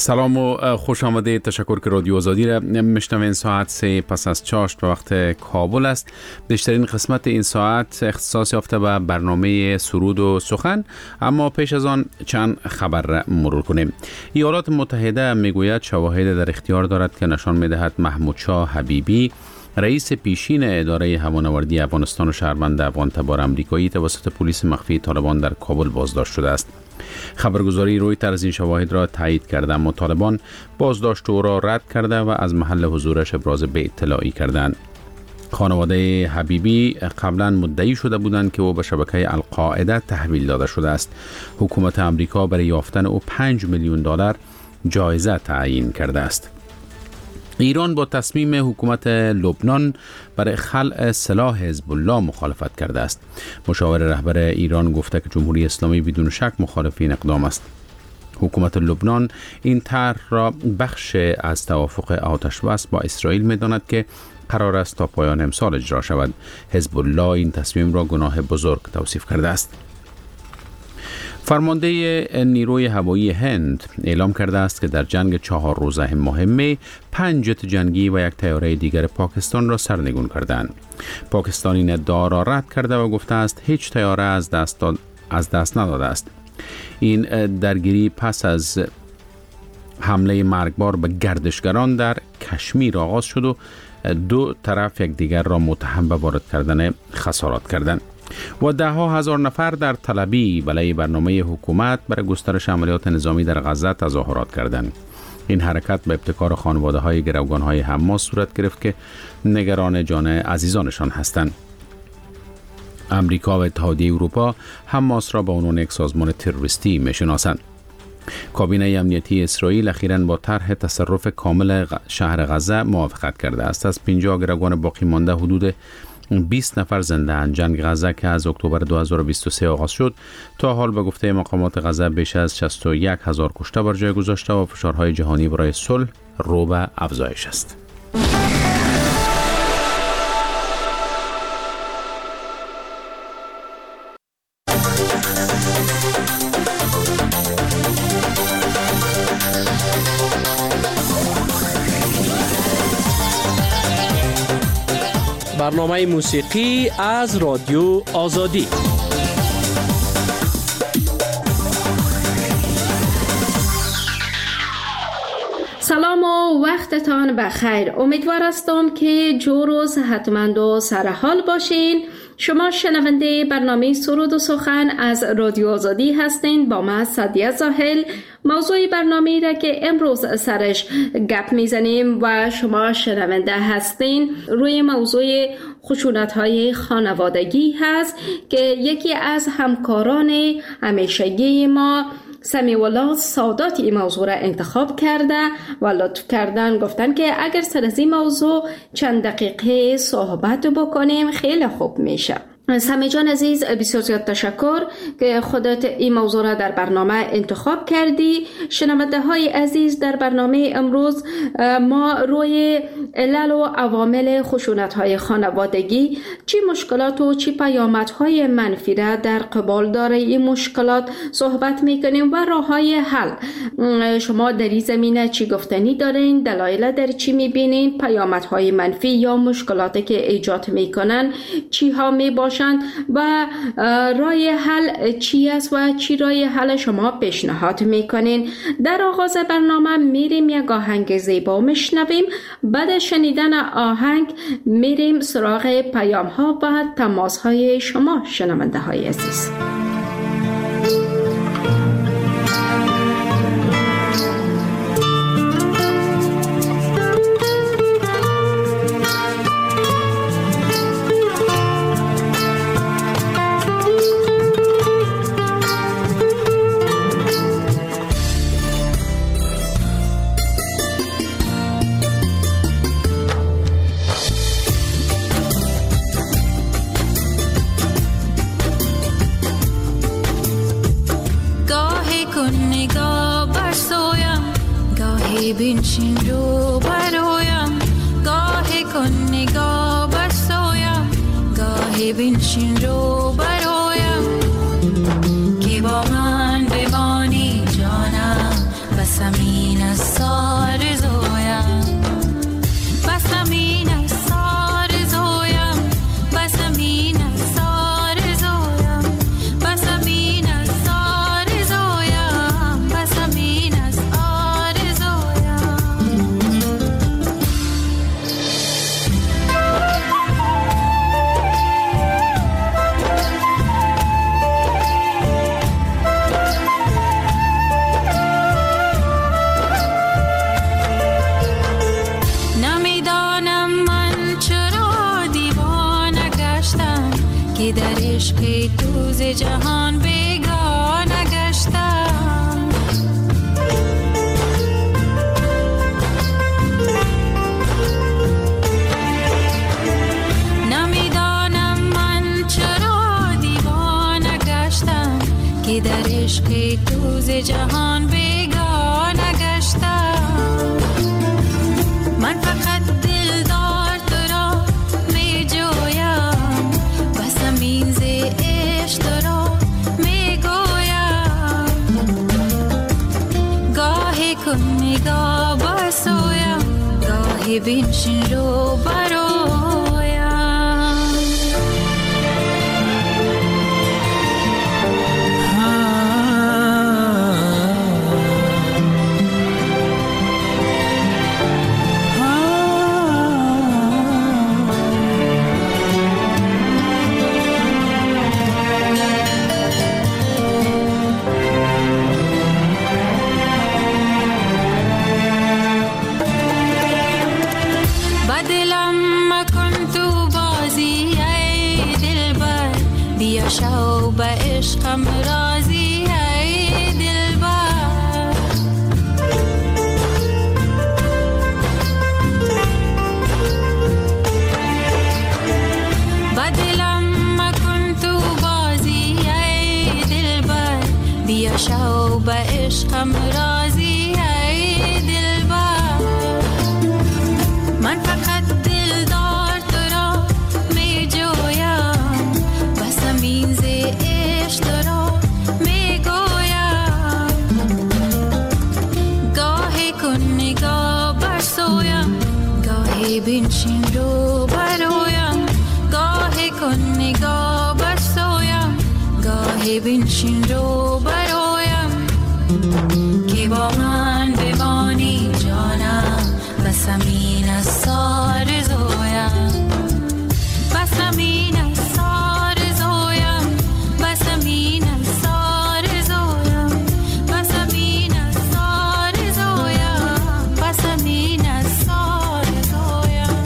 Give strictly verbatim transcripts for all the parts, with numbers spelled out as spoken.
سلام و خوش آمده. تشکر که رادیو آزادی را میشنوین. ساعت سه پس از چاشت به وقت کابل است. بیشترین قسمت این ساعت اختصاص یافته به برنامه سرود و سخن، اما پیش از آن چند خبر را مرور کنیم. ایالات متحده میگوید شواهد در اختیار دارد که نشان میدهد محمود شاه حبیبی، رئیس پیشین اداره هوانوردی افغانستان و شهروند افغان تبار امریکایی، توسط پلیس مخفی طالبان در کابل بازداشت شده است. خبرگزاری رویترز این شواهد را تایید کرده، اما طالبان بازداشت او را رد کرده و از محل حضورش ابراز بی‌اطلاعی کردند. خانواده حبیبی قبلا مدعی شده بودند که او به شبکه القاعده تحویل داده شده است. حکومت امریکا برای یافتن او پنج میلیون دلار جایزه تعیین کرده است. ایران با تصمیم حکومت لبنان برای خلع سلاح حزب الله مخالفت کرده است. مشاور رهبر ایران گفته که جمهوری اسلامی بدون شک مخالف این اقدام است. حکومت لبنان این طرح را بخش از توافق آتش بس با اسرائیل می‌داند که قرار است تا پایان امسال اجرا شود. حزب الله این تصمیم را گناه بزرگ توصیف کرده است. فرمانده نیروی هوایی هند اعلام کرده است که در جنگ چهار روزه مهمه پنج جت جنگی و یک طیاره دیگر پاکستان را سرنگون کردند. پاکستان این ادعا را رد کرده و گفته است هیچ طیاره از دست از دست نداده است. این درگیری پس از حمله مرگبار به گردشگران در کشمیر آغاز شد و دو طرف یکدیگر را متهم به وارد کردن خسارات کردند. و ده ها هزار نفر در تل ابیب علیه برنامه حکومت برای گسترش عملیات نظامی در غزه تظاهرات کردند. این حرکت به ابتکار خانواده های گروگان های حماس صورت گرفت که نگران جان عزیزانشان هستند. امریکا و اتحادیه اروپا حماس را به عنوان یک سازمان تروریستی میشناسند. کابینه امنیتی اسرائیل اخیراً با طرح تصرف کامل شهر غزه موافقت کرده است. از پنجاه گروگان باقی مانده حدود بیست نفر زنده اند. جنگ غزه که از اکتبر دو هزار و بیست و سه آغاز شد تا حال به گفته مقامات غزه بیش از شصت و یک هزار کشته بر جای گذاشته و فشارهای جهانی برای صلح رو به افزایش است. برنامه موسیقی از رادیو آزادی. سلام و وقتتان بخیر. امیدوار هستم که جور و صحتمند و سرحال باشین. شما شنونده برنامه سرود و سخن از رادیو آزادی هستین. با من سعدیه زاهل. موضوع برنامه را که امروز سرش گپ میزنیم و شما شنونده هستین روی موضوع خشونت‌های خانوادگی هست که یکی از همکاران همیشگی ما سمیع الله سادات این موضوع را انتخاب کرده و لطف کردن گفتن که اگر سر از این موضوع چند دقیقه صحبت بکنیم خیلی خوب میشه. سمیع جان عزیز، بسیار زیاد تشکر که خودت این موضوع را در برنامه انتخاب کردی. شنونده های عزیز، در برنامه امروز ما روی علل و عوامل خشونت های خانوادگی، چی مشکلات و چی پیامد های منفی را در قبال داره این مشکلات صحبت میکنیم و راه های حل. شما در این زمینه چی گفتنی دارین؟ دلایل در چی میبینین؟ پیامد های منفی یا مشکلاتی که ایجاد میکنن چی ها میباشن و راه حل چی است و چی راه حل شما پیشنهاد میکنین؟ در آغاز برنامه میریم یک آهنگ زیبا میشنویم. بعد شنیدن آهنگ میریم سراغ پیام ها و تماس های شما شنونده های عزیز. بنشین رو برایم، گاهی کن نگاه برسایم، گاهی بنشین رو برایم، که با من بمانی جانم، بس همین است که در عشق تو ز جهان بیگانه گشتم. نمیدانم من چرا دیوانه گشتم که در عشق تو ز جهان بیگانه گشتم. من فقط دلدار تو را می جویم، بس همین ز عشق تو را می گویم. گاهی کن نگاه بسویم، گاهی بنشین رو برویم. شو به عشقم راضی ای دلبر. با دلم مکن تو بازی ای دلبر، بیا شو به عشقم راضی ای دلبر. من فقط دلدار تو را می جویم، بس همین ز عشق تو را می گویم. گاهی کن نگاه بر سویم، گاهی بنشین رو برویم. گاهی کن نگاه بر سویم، گاهی بنشین رو برویم. که با من بمانی جانم، بس همین است آرزویم. بس همین است آرزویم، بس همین است آرزویم. بس همین است آرزویم، بس همین است آرزویم.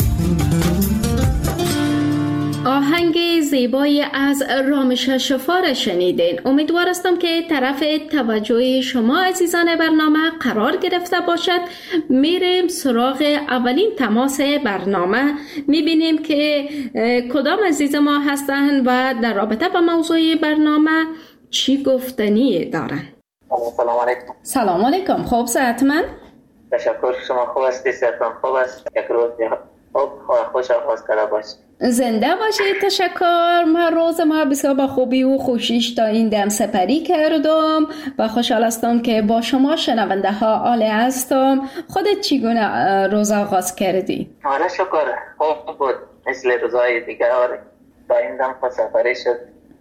آهنگ زیبایی از رامش شفار شنیدین. امیدوار هستم که طرف توجه شما عزیزان برنامه قرار گرفته باشد. میریم سراغ اولین تماس برنامه، میبینیم که کدام عزیز ما هستند و در رابطه با موضوع برنامه چی گفتنی دارن. سلام علیکم. سلام علیکم. خوب صحتمند؟ تشکر. شما خوب هستی؟ صحتان خوب است؟ یک روز خوب خوش آغاز کرده باشید. زنده باشید. تشکر. من روز ما بسیار با خوبی و خوشیش تا این دم سپری کردم و خوشحال هستم که با شما شنونده ها عالی هستم. خودت چگونه روز آغاز کردی؟ حالا شکر خوب بود، مثل روزهای دیگر تا این دم سپری شد.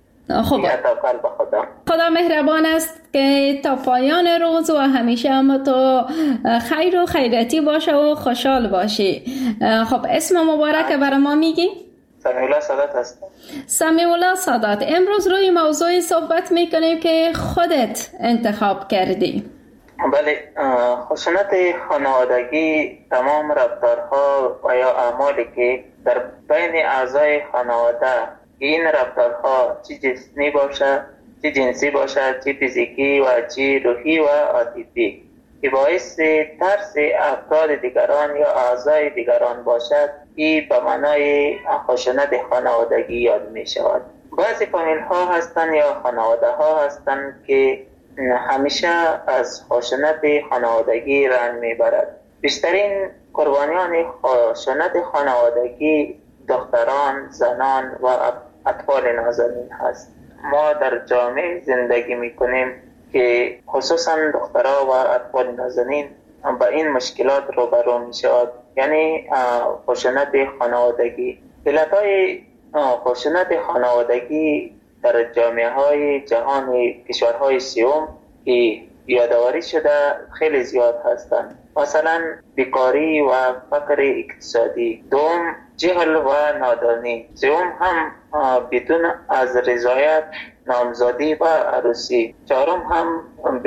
خب خدا. خدا مهربان است که تا پایان روز و همیشه هم تو خیر و خیرتی باشه و خوشحال باشی. خب اسم مبارک برای ما میگی؟ سمیع الله سادات هستم. سمیع الله سادات. امروز روی موضوعی صحبت میکنیم که خودت انتخاب کردی. بله، خشونت خانوادگی تمام رفتارها و یا اعمالی که در بین اعضای خانواده این رفتارها چی جسمی باشد، چی جنسی باشد، چی فیزیکی و چی روحی و عاطفی که باعث ترس افراد دیگران یا اعضای دیگران باشد، این به معنای خشونت خانوادگی یاد می شود. بعضی فامیل ها هستند یا خانواده ها هستند که همیشه از خشونت خانوادگی رنج می برد. بیشترین قربانیان خشونت خانوادگی دختران، زنان و اطفال نازنین هست. ما در جامعه زندگی میکنیم که خصوصا دخترها و اطفال نازنین با این مشکلات روبرو میشود، یعنی خشونت خانوادگی. علتهای خشونت خانوادگی در جامعه های جهان کشورهای سوم که یادآوری شده خیلی زیاد هستند. مثلا بیکاری و فقر اقتصادی، دوم جهل و نادانی، سوم هم بدون از رضایت نامزادی و عروسی، چهارم هم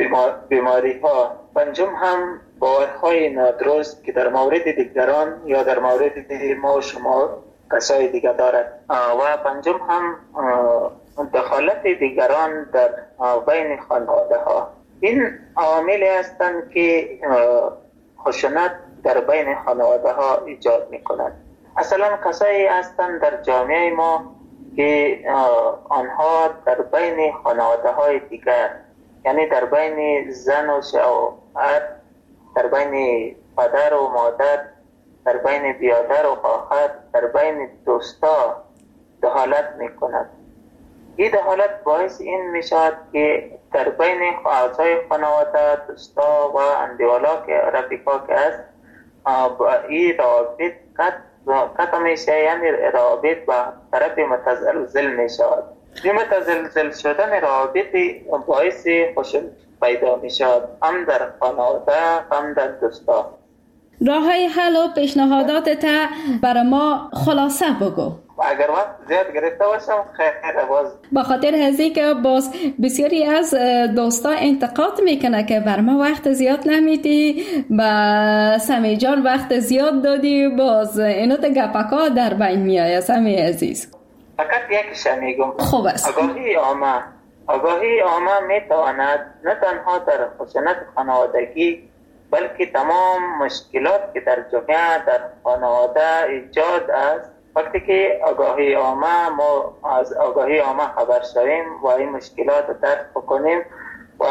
بیماری ها، پنجم هم باورهای نادرست که در مورد دیگران یا در مورد ما و شما کسای دیگه دارد. و پنجم هم دخالت دیگران در بین خانواده ها. این عواملی هستند که خشونت در بین خانواده ها ایجاد می کند. اصلا کسایی هستند در جامعه ما که آنها در بین خانواده های دیگر، یعنی در بین زن و شوهر، در بین پدر و مادر، در بین برادر و خواهر، در بین دوستا دخالت می کند. این دخالت باعث این می شود که در بین اعضای خانواده، دوستا و اندیوالا که رفیقا که است، این روابط قطع می شود، یعنی روابط به طرف متزلزل می شود. این متزلزل شدن روابط باعث خشونت پیدا می شود، هم در خانواده هم در دوستا. راه های حل و پیشنهادات تا برای ما خلاصه بگو. اگر وقت زیاد گرفته باشم خیلی باز با خاطر هزی که باز بسیاری از دوستا انتقاد میکنه که بر ما وقت زیاد نمیدی، با سمی جان وقت زیاد دادی، باز اینو تا گپکا در بین میآید. سمی عزیز فقط یکیش میگم، خوب است. آگاهی عامه آگاهی عامه میتواند نه تنها در خشونت خانوادگی بلکه تمام مشکلات که در جامعه در خانواده ایجاد است، وقتی که آگاهی عامه ما از آگاهی عامه خبر شویم و این مشکلات رو درک بکنیم و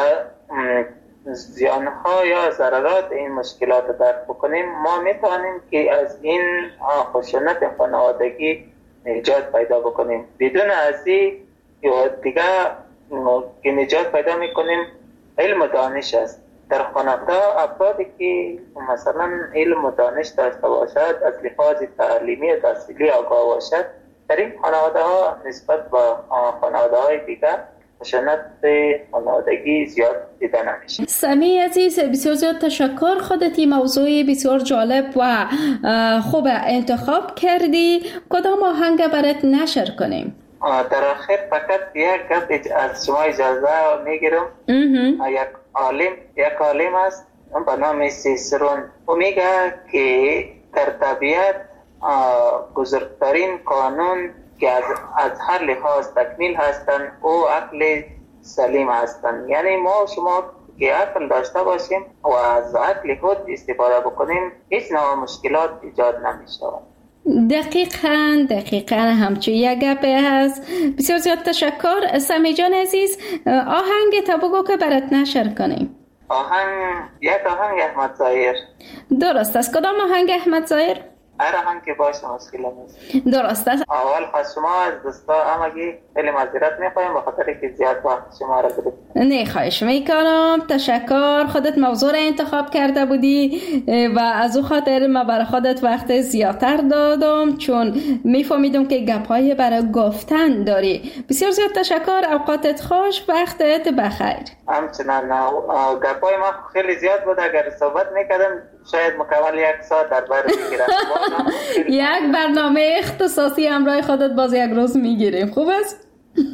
زیانها یا ضررات این مشکلات رو درک بکنیم، ما میتوانیم که از این خشونت خانوادگی نجات پیدا بکنیم. بدون از این دیگه که نجات پیدا میکنیم علم و دانش است. در خانواده افرادی که مثلا علم و دانش داشته باشد، از لحاظ تعلیمی و تحصیلی آگاه باشد، در این خانواده ها نسبت به خانواده های دیگر خشونت خانوادگی زیاد دیده نمیشه. سمی عزیز بسیار زیاد تشکر، خودت این موضوع بسیار جالب و خوب انتخاب کردی. کدام آهنگ برات نشر کنیم؟ در آخر فقط یک گپ از شما اجازه میگیرم. یک عالم یک عالم است به نام سیسرون، او میگه که در طبیعت بزرگترین قانون که از, از هر لحاظ تکمیل هستند او عقل سلیم هستند. یعنی ما شما که عقل داشته باشیم و از عقل خود استفاده بکنیم هیچ نوع مشکلات ایجاد نمیشه. دقیقاً دقیقاً همچون یک گپه هست. بسیار زیاد تشکر. سمی جان عزیز آهنگ تا بگو که برات نشر کنیم. آهنگ یک آهنگ احمد ظاهر. درست است. کدام آهنگ احمد ظاهر؟ هر آهنگ که باشه مشکل نیست. درست است. اول خواست شما از دوستا همگی خیلی معذرت میخوایم به خاطر که زیاد وقت شما را گرفتیم. نه خواهش میکنم. تشکر، خودت موضوع را انتخاب کرده بودی و از او خاطر ما برای خودت وقت زیادتر دادم چون میفهمیدم که گپای برای گفتن داری. بسیار زیاد تشکر، اوقاتت خوش، وقتت بخیر. همچنان گپای ما خیلی زیاد بود، اگر صحبت میکردم شاید مکمل یک ساعت در بر میگیرم. یک برنامه اختصاصی همراه خودت باز یک روز میگیریم. خوب است؟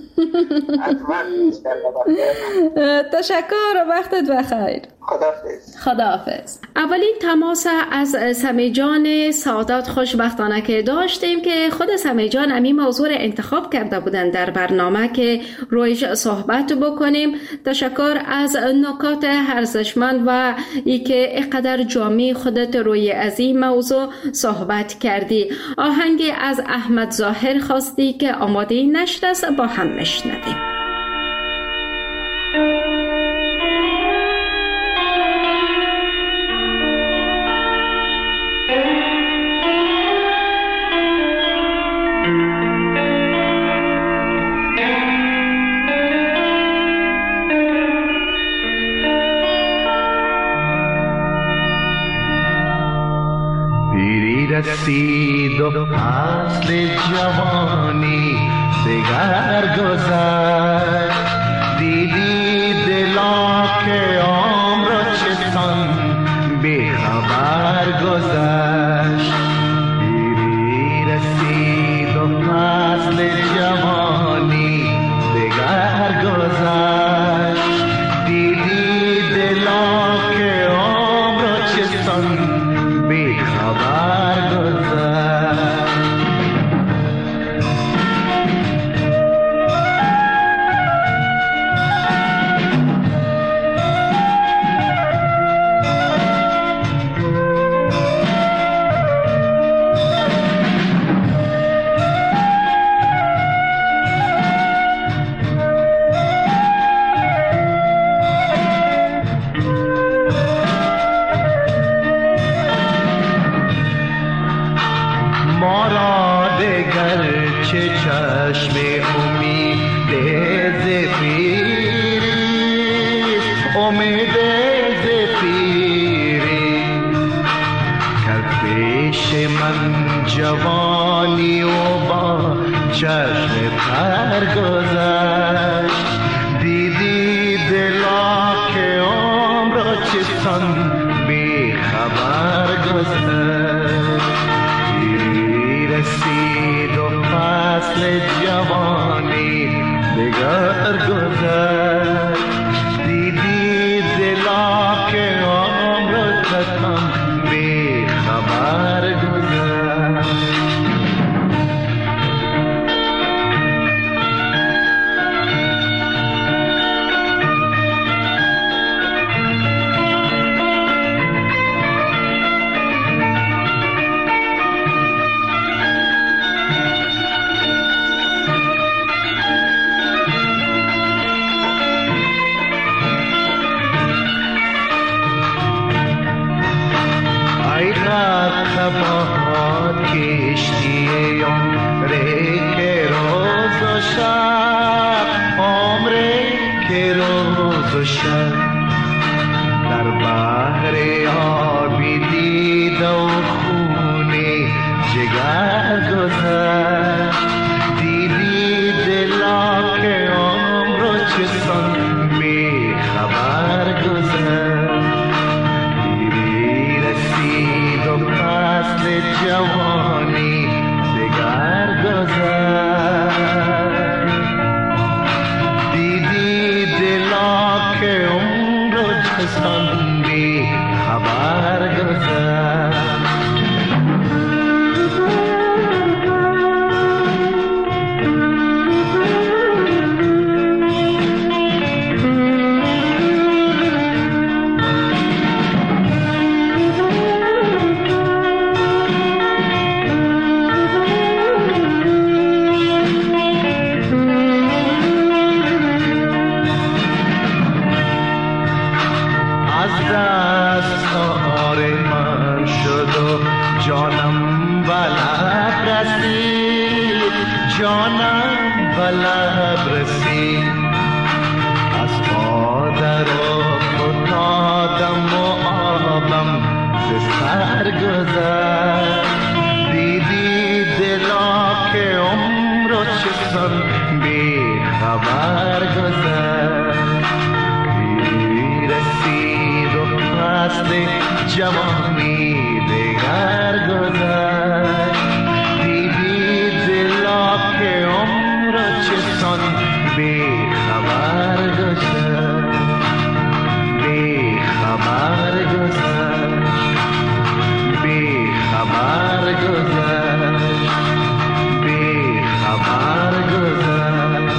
تشکر و وقتت بخیر. خداحافظ. خداحافظ. اولین تماس از سمی جان سعادت خوشبختانه که داشتیم که خود سمی جان امی موضوع انتخاب کرده بودن در برنامه که رویش صحبت بکنیم. تشکر از نکات ارزشمند و ای که اینقدر جامع خودت روی از این موضوع صحبت کردی. آهنگی از احمد ظاهر خواستی که آماده نشر است، با هم نشنویم. رسید و فصل جوانی دگر گذشت، دیدی دلا که عمر چسان بی خبر گذشت. دیری رسید و فصل جوانی دگر گذشت، دیدی دلا که عمر چسان بی خبر گذشت. چشم امید زفیری، امید زفیری کرد پیش من جوانی و با چشم تر گذشت. دیدی دلا که عمر را چسان بی خبر گذشت. دیری رسید و فصل جوانی دگر گذشت. دیدی دلا که عمر را چسان بی خبر گذشت. خبرات کشتی عمری که روز و شب، عمری که روز و شب در بحر آبی دید و خونی جگر گذشت. دیدی دلا که عمر و چسان بی خبر گذشت. فصل جوانی دگر گذشت. دیدی دلا که عمر و چسان بی خبر گذشت. جانم بلب رسید از مادر و فتادم و آبم ز سر گذشت. دیدی دلا که عمر و چسان بی خبر گذشت. دیری رسید و فصل جوانی دگر گذشت. که عمر چسان بی خبر گذشت. بی خبر گذشت. بی خبر گذشت. بی خبر گذشت.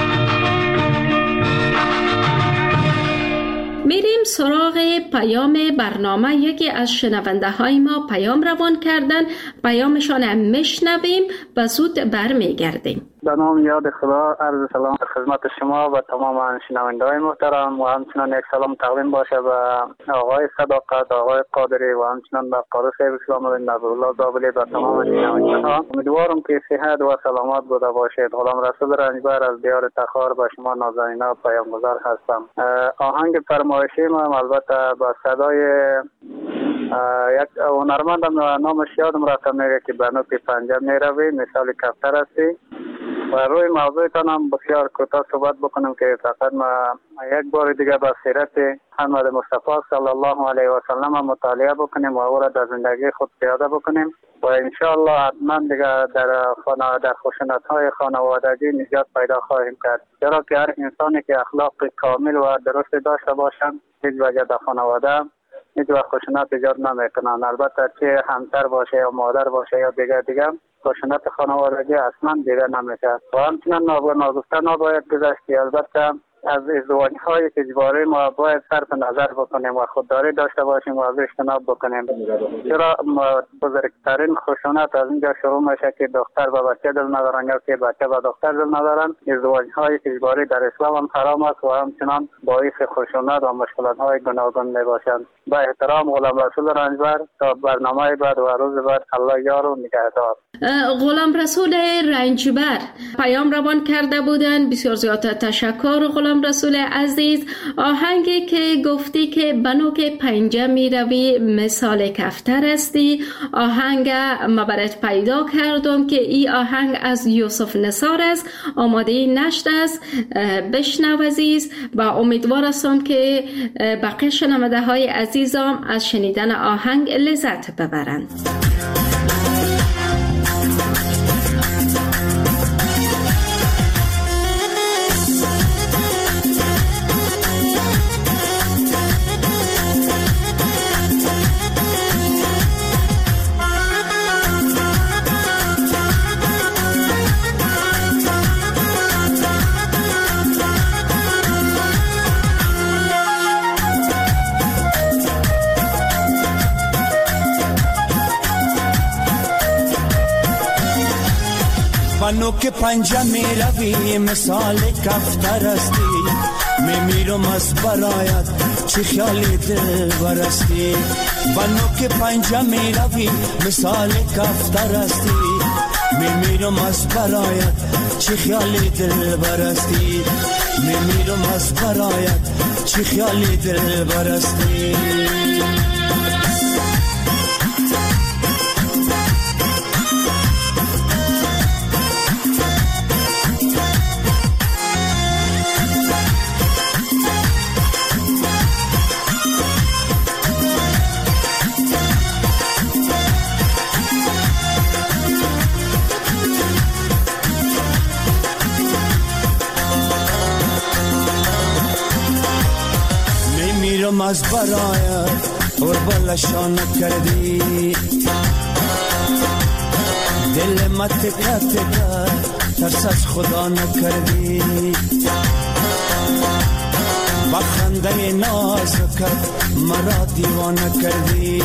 میریم سراغ پیام برنامه. یکی از شنونده های ما پیام روان کردن، پیامشان هم میشنویم و زود برمیگردیم. به نام یاد خدا عرض سلام خدمت شما و تمام شنونده های محترم و همچنان یک سلام تقدیم باشه به آقای صداقت، آقای قادری و همچنان به قاری صاحب اسلام الله نظرالله زابلی و تمام شنونده ها. امیدوارم که صحت و سلامت بوده باشید. غلام رسول رنجبر از دیار تخار به شما نازنینا پیامگذار هستم. آهنگ فرمایشی ما البته با صدای یک هنرمندم نامش یادم رفته میگه که به نوک پنجه میروی، مثال کفتر هستی. و روی موضوعتان هم بسیار کوتاه صحبت بکنم که فقط ما یک بار دیگه با سیرت محمد مصطفی صلی الله علیه و سلم مطالعه بکنیم و او را در زندگی خود پیاده بکنیم و انشاءالله حتما دیگه در خانه در خشونت‌های خانوادگی نجات پیدا خواهیم کرد. چرا که هر انسانی که اخلاق کامل و درست داشته باشند هیچ وجه در خانواده هیچ وقت خشونت ایجاد نمیکنن. البته چه همسر باشه یا مادر باشه یا دیگر دیگر خشونت خانوادگی اصلا دیگر نمیشه و همچنان ناگفته نباید گذشت. البته از ازدواج های اجباری ما باید صرف نظر بکنیم و خودداری داشته باشیم و از اجتناب بکنیم. چرا بزرگترین خشونت از اینجا شروع میشه که دختر به بچه دل ندارن یا که بچه به دختر دل ندارن. ازدواج های اجباری در اسلام هم حرام است و همچنان باعث خشونت و مشکلات های گوناگون می باشند. با احترام غلام رسول رنجبر، تا برنامه بعد و روز بعد الله یار و نگهدار. غلام رسول رنجبر پیام روان کرده بودن. بسیار زیاد تشکر غلام رسول عزیز. آهنگی که گفتی که بنوک پنجه می روی مثال کفتر استی، آهنگ ما برات پیدا کردم که این آهنگ از یوسف نثار است. آماده نشد است، بشنو عزیز و امیدوار هستم که بقیه شنونده های عزیزم از شنیدن آهنگ لذت ببرند. بنو که پنجه می روی مثال کفتر استی، می میرم از برایت چی خیالی دل برستی. بنو که پنجه می روی مثال کفتر استی، می میرم از برایت چی خیالی دل برستی. می میرم از برایت چی خیالی دل برستی. از برایت اور بلشان کردی، دل مت کت کرد ترس از خدا نکردی. با خنده ناز کرد مرا دیوانه کردی.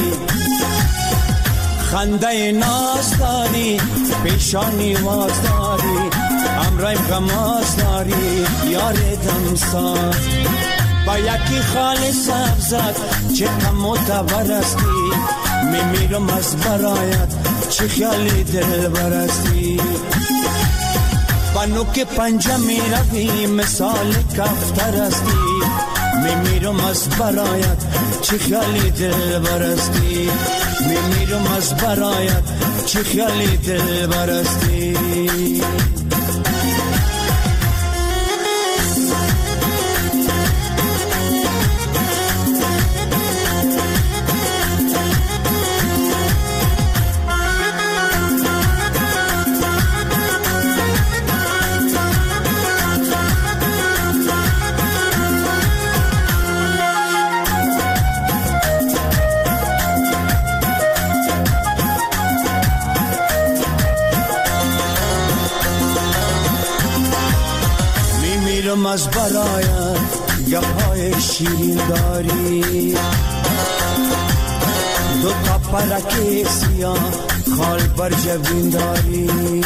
خنده ناز داری پیشانی واز داری، امرایم غماز داری یار دمساز. با یکی خال سبزت چه کم و تبرستی، می میرم از برایت چه خیالی دل برستی. بنو که پنجه می روی مثال کفتر استی، می میرم از برایت چه خیالی دل برستی. می میرم از برایت چه خیالی دل برستی. از برایت گههای شیرین داری، دو تا پرک سیاه خال بر جبین داری.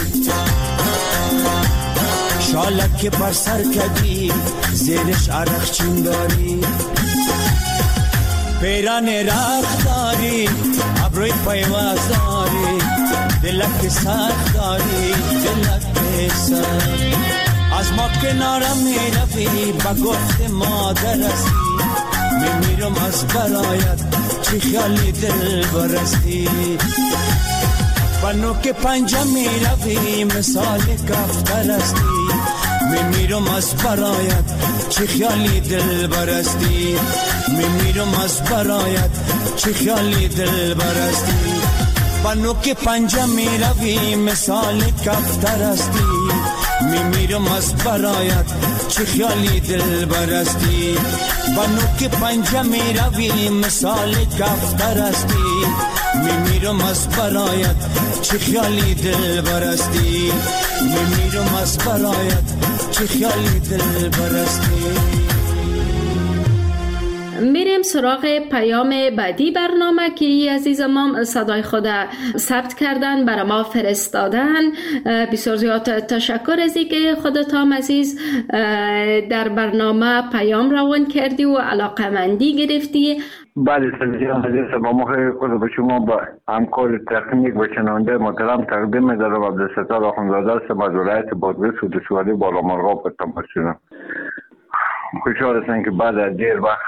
شالک بر سر کدی زیرش عرق چین داری. پیران رخ داری ابروی پیواز داری، دلک سخت داری دلک سخت. از ما کنارم می روی با گفت مادر استی، می میرم از برایت چی خیالی دل برستی. بنو که پنجه می روی مثال کفتر استی، می میرم از برایت چی خیالی دل برستی. می میرم از برایت چی خیالی دل برستی. بنو که پنجه می روی مثال کفتر استی، می میرم میمیرم از برایت چه خیالی دل برستی با نوک پنجه میروی مثال کفتر استی میمیرم از برایت چه خیالی دل برستی میمیرم از برایت چه خیالی دل برستی. میریم سراغ پیام بعدی برنامه که ای عزیز ما صدای خود ثبت کردن برای ما فرستادن. بسیار زیاد تشکر از اینکه خودتان عزیز در برنامه پیام روان کردی و علاقمندی گرفتی. بله سلام عزیز، با ما خود به شما با همکار تکنیک و شنونده محترم تقدیم می‌دارم. عبدالستار آخوندزاده هستم از ولایت بادغیس و ولسوالی بالامرغاب به تماس شدم. خوشحال هستم که بعد از دیر وقت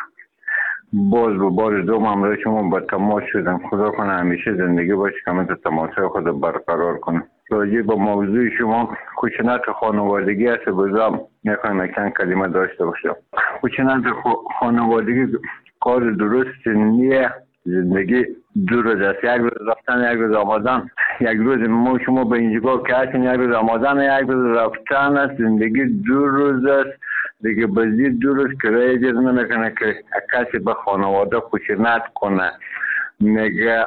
باز به بار دوم همراه شما با تماس شدم. خدا کنه همیشه زندگی باشه که من تماسهای خود برقرار کنم. راجع به موضوع شما خشونت خانوادگی هست، بازم میخوایم یکن کلمه داشته باشم. خشونت خانوادگی کار درست نیه. زندگی دو روز است، یک روز رفتن یک روز آمدن. یک روز ما شما به اینجا که هستین یک روز آمدن یک روز رفتن است. زندگی دو روز است دیگه. بازی دو روز کرایه اجازه نمیکنه که کسی به خانواده خشونت کنه. میگه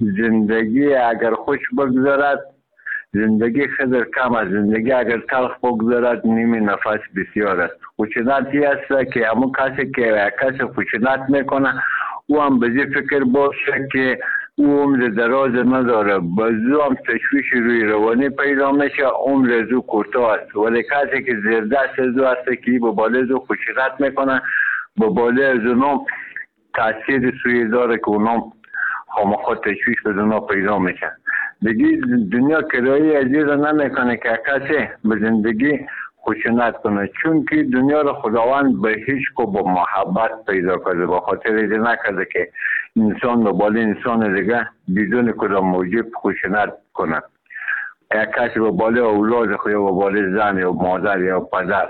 زندگی اگر خوش بگذارد زندگی خیلی کم است، زندگی اگر تلخ بگذارد نیمی نفس بسیار است. خشونتی است که همون کسی که کسی خشونت میکنه او هم به فکر باشه که او عمر دراز نداره، بازو هم تشویش روی روانی پیدا میشه، عمر از او کوتاه است. ولی کسی که زیر دست از او هست که به بالا از او خشونت میکنه، به بالا از اونم تاثیر سوی داره که اونم خامخواه تشویش به اونا پیدا میشه. دیگه دنیا کرایی عزیز نمیکنه که کسی به زندگی خشونت کنه، چون که دنیا رو خداوند به هیچ کو با محبت پیدا کرده، با خاطر ایده نکرده که انسان به بالا انسان دیگه بدون کدام موجب خشونت کنه. یک کسی به بالا اولاد خود یا به بالا زن یا مادر یا پدر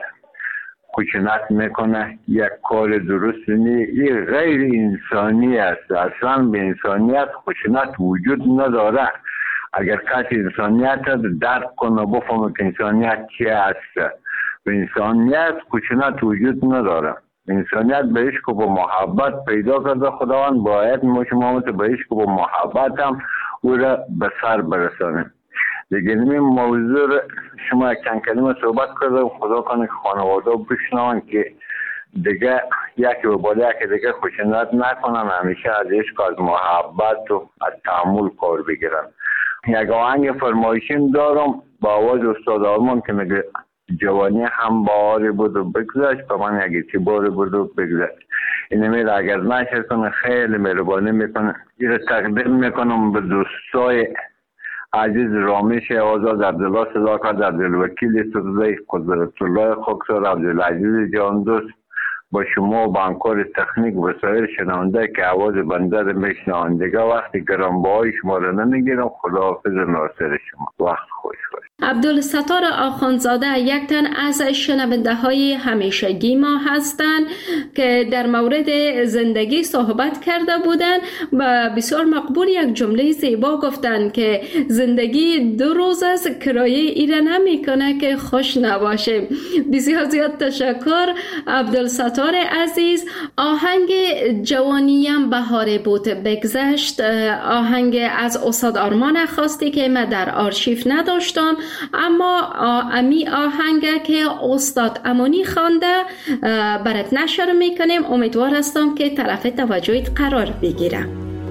خشونت میکنه، یک کار درست نیست. این غیر انسانی است. اصلا به انسانیت خشونت وجود نداره. اگر کسی انسانیت درک کنه بفهمه که انسانیت چی است. به انسانیت خشونت وجود نداره. انسانیت به عشق و با محبت پیدا کرده خداوند، باید ما شما به عشق و با محبت هم او را به سر برسانیم. دیگه این موضوع شما یک چند کلمه صحبت کرده، خدا کنه که خانواده بشنون که دیگه یکی به بالا یکی دیگه خشونت نکنن، همیشه از عشق از محبت و از تحمل کار بگیرن. یک آهنگ فرمایشیم دارم با آواز استاد آرمان که میگه جوانی هم باری بود و بگذشت، به من یک اعتباری بود و بگذشت. این میره اگر نشر کنه خیلی مهربانی میکنه. این تقدیم میکنم به دوستای عزیز رامش آزاد، عبدالله صداقت، عبدالوکیل سرزی، قدرت الله خاکسار، عبدالعزیز جان دوست، با شما و با همکار تکنیک و سایر شنونده که آواز بنده رو میشنوند. دیگه وقتی گرانبهای شما رو نمیگیرم. خداحافظ ناصر شما. وقت خوش باش. عبدالستار آخوندزاده یک تن از شنونده های همیشگی ما هستند که در مورد زندگی صحبت کرده بودند و بسیار مقبول یک جمله زیبا گفتند که زندگی دو روز از کرایه ایره نمی کنه که خوش نباشه. بسیار زیاد تشکر عبدالستار عزیز. آهنگ جوانیم بهاره بود بگذشت، آهنگ از استاد آرمان خواستی که من در آرشیف نداشتم، اما امی آهنگ که استاد امانی خوانده برات نشر میکنیم. امیدوار هستم که طرف توجهت قرار بگیره.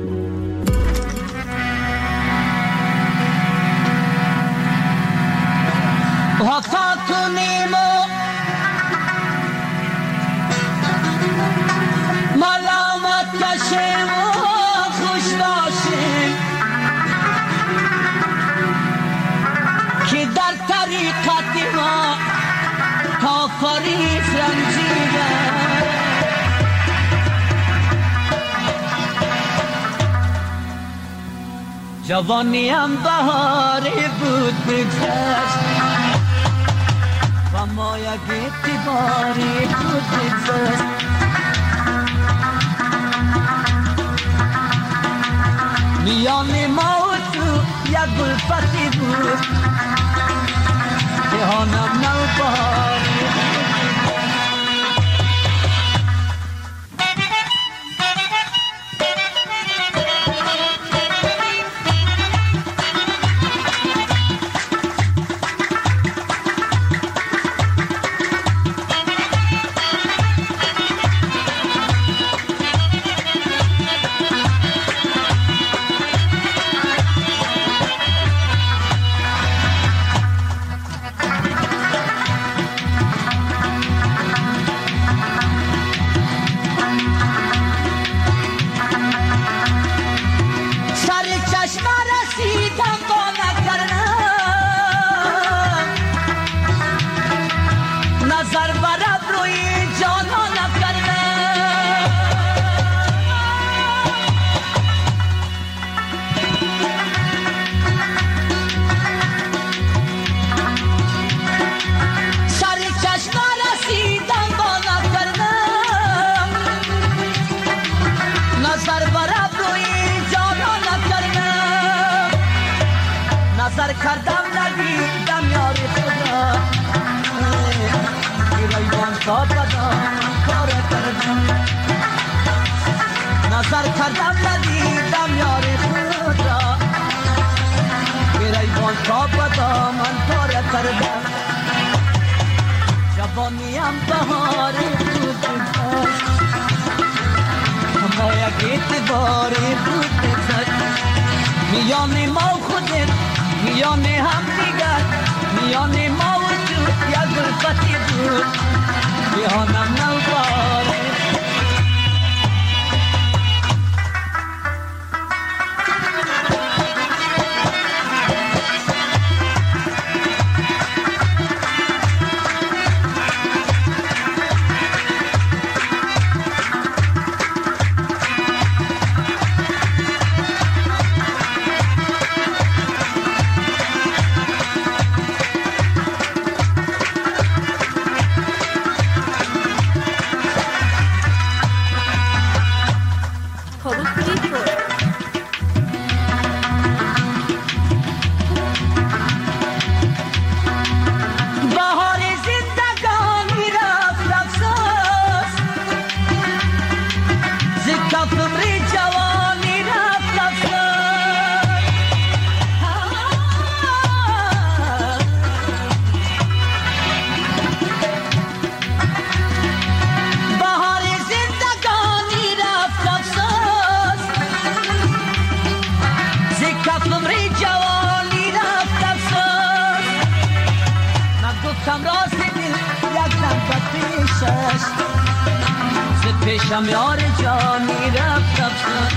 وفا کنیم و ملامت کشیم و خوش باشیم که در طریقت ما کافری رنجیده. جوانیم بهاری بود بگذشت و ما یک اعتباری بود بگذشت. میان ما و تو یک گلفتی بود، جهانم نو بهار تا بدامن کار کردم نظر کردم ندیدم یار خود را گریبان تا بدامن کار کردم جوانیم بهار بود داشت اما یک اعتباری بود داشت میان ما و خودت میان هم دیگر میان ما و تو یک الفتی بود میانم نوباره پیشم یار جانی رفت افسون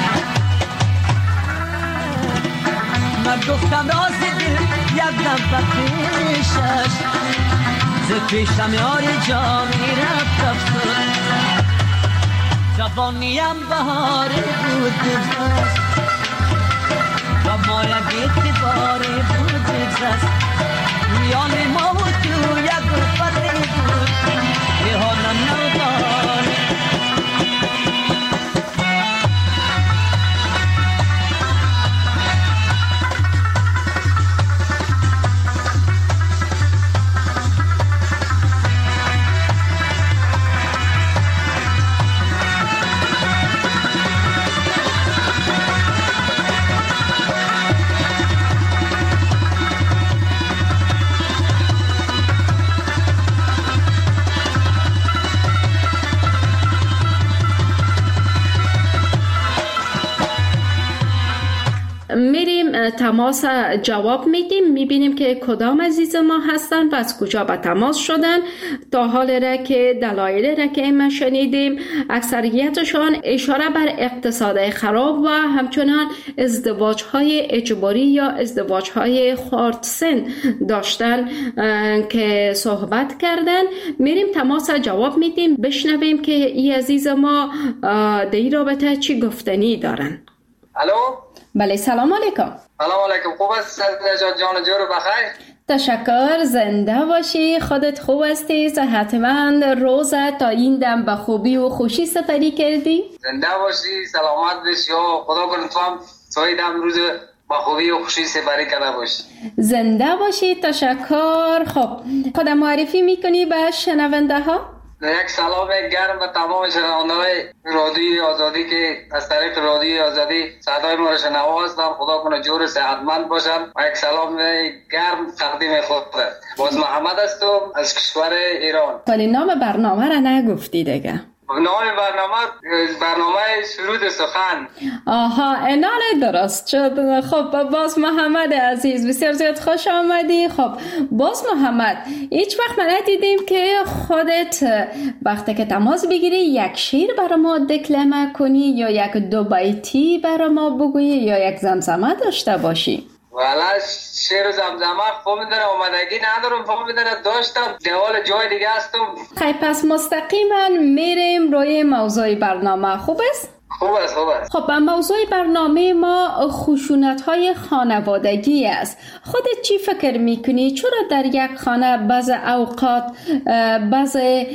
من گفتم راز دل یک دم پیشش ز پیشم یار جانی رفت افسون جوانیم بهار بود دست و ما یک اعتباری بود دست میان ما و تو یک الفتی بود جهانم نوباره میریم تماس جواب میدیم، میبینیم که کدام عزیز ما هستن و از کجا به تماس شدن. تا حال را که دلایل را که ما شنیدیم اکثریتشان اشاره بر اقتصاد خراب و همچنان ازدواج های اجباری یا ازدواج های خردسن داشتن که صحبت کردن. میریم تماس جواب میدیم، بشنویم که این عزیز ما در این رابطه چی گفتنی دارن. الو. بله سلام علیکم. سلام علیکم. خوب است نجات جان جور بخیر؟ تشکر، زنده باشی. خودت خوب هستی؟ صحتمند؟ روزت تا این دم به خوبی و خوشی سپری کردی؟ زنده باشی، سلامت باشی و خدا کنه تو هم سای دم روز با خوبی و خوشی سپری کرده باشی. زنده باشی. تشکر. خب خود معرفی میکنی به شنونده ها؟ یک سلام گرم به تمام شنونده‌های رادیوی آزادی که از طریق رادیوی آزادی صدای ما را شنوا هستند. خدا کنه جور صحتمند باشن و یک سلام گرم تقدیم خود. باز محمد هستم از کشور ایران. ولی نام برنامه را نگفتی دیگه. نام برنامه برنامه سرود سخن. آها انال درست شد. خب باز محمد عزیز بسیار زیاد خوش آمدی. خب باز محمد هیچ وقت من دیدیم که خودت وقتی که تماس بگیری یک شعر برای ما دکلمه کنی یا یک دو بیتی برای ما بگویی یا یک زمزمه داشته باشی. والا شعر و زمزمه خوب میدونه آمدگی ندارم، خوب میدونه داشتم دوال جای دیگه هستم. خیلی پس مستقیما میریم روی موضوع برنامه. خوب است؟ خوب است خوب است. خب موضوع برنامه ما خشونت‌های خانوادگی است. خودت چی فکر میکنی؟ چرا در یک خانه بعض اوقات بعض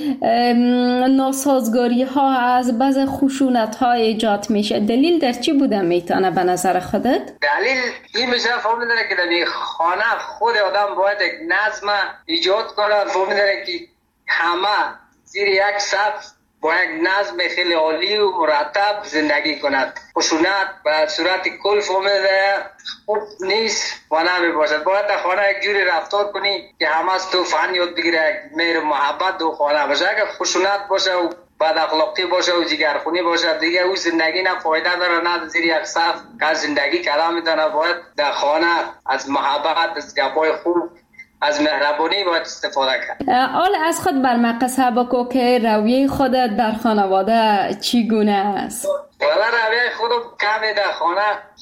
ناسازگاری ها از بعض خشونت‌ها ایجاد میشه؟ دلیل در چی بوده میتونه به نظر خودت؟ دلیل این میشه فهمیدن که در خانه خود آدم باید یک نظم ایجاد کنه، فهمیدن که همه زیر یک سقف با یک نظم خیلی عالی و مرتب زندگی کند. خشونت به صورت کل فهمیده خوب نیست و نمی باشد. باید در خانه یک جوری رفتار کنی که همه از تو فن یاد بگیره، مهر محبت دو خانه باشه. اگر خشونت باشه و بد اخلاقی باشه و جگرخونی باشه دیگه او زندگی نه فایده داره نه زیر یک سقف که زندگی کلام میتونه. باید در خانه از محبت، از گپای خوب، از مهربانی باید استفاده کرد. حال از خود بر مقصه بکو که رویه خودت در خانواده چگونه است؟ والا رویه خودم کمی در خانه